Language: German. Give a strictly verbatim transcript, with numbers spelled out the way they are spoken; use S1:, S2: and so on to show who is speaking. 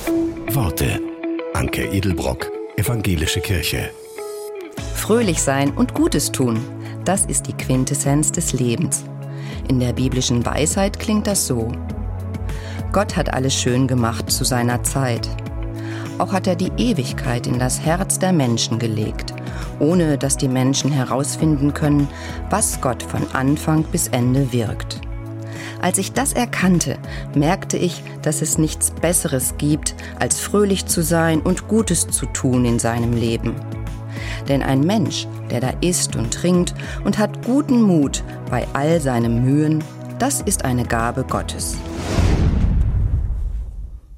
S1: Worte. Anke Edelbrock, Evangelische Kirche.
S2: Fröhlich sein und Gutes tun, das ist die Quintessenz des Lebens. In der biblischen Weisheit klingt das so: Gott hat alles schön gemacht zu seiner Zeit. Auch hat er die Ewigkeit in das Herz der Menschen gelegt, ohne dass die Menschen herausfinden können, was Gott von Anfang bis Ende wirkt. Als ich das erkannte, merkte ich, dass es nichts Besseres gibt, als fröhlich zu sein und Gutes zu tun in seinem Leben. Denn ein Mensch, der da isst und trinkt und hat guten Mut bei all seinen Mühen, das ist eine Gabe Gottes.